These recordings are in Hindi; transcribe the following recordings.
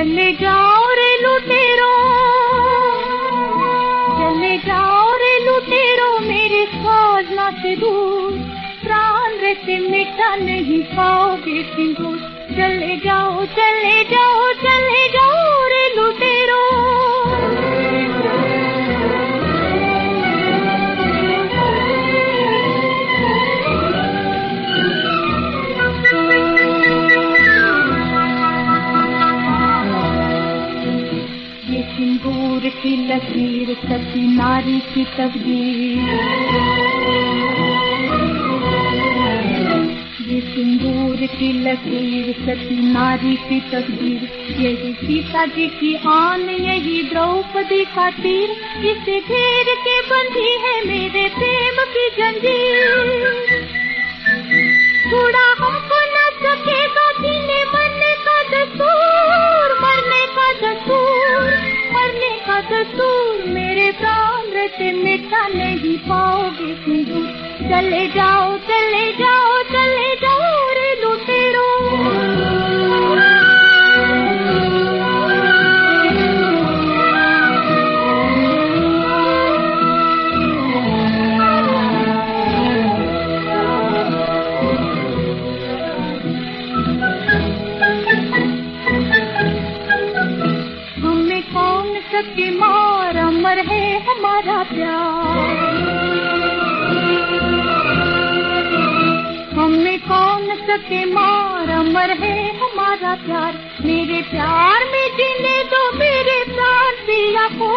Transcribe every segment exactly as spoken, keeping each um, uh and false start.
चले जाओ रे लुटेरो, चले जाओ रे लुटेरो मेरे साजना से दूर, प्राण रहते मिटा नहीं पाओगे सिंदूर। चले जाओ चले जाओ चले जाओ रे लुटेरो। ये सिंदूर की लकीर सती नारी की तकदीर, ये सिंदूर की लकीर सती नारी की तकदीर। यही सीता जी की आन, यही द्रौपदी का तीर, इसे घेर के बंधी है मेरे प्रेम की जंजीर। छुड़ा हमको न सकेगा सीने मरने का दस्तूर, मरने का दस्तूर, मरने का दस्तूर। मेरे प्राण रहते मिटा नहीं पाओगे सिंदूर। चले जाओ चले जाओ चले जाओ रे लुटेरो। हमें कौन सके मार, अमर है हमारा प्यार। हमें कौन सके मार, अमर है हमारा प्यार। मेरे प्यार में जीने दो मेरे प्राण पिया को,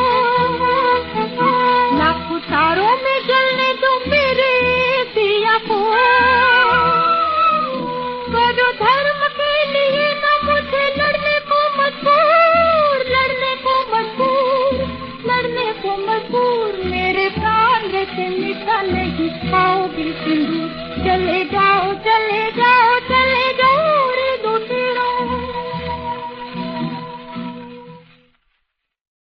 लाखों तारों में जलने दो मेरे पिया को। करो धर्म के लिए ना मुझे लड़ने को मजबूर, लड़ने को मजबूर, लड़ने को मजबूर। मेरे प्राण रहते मिटा नहीं पाओगे सिंदूर। चले जाओ चले जाओ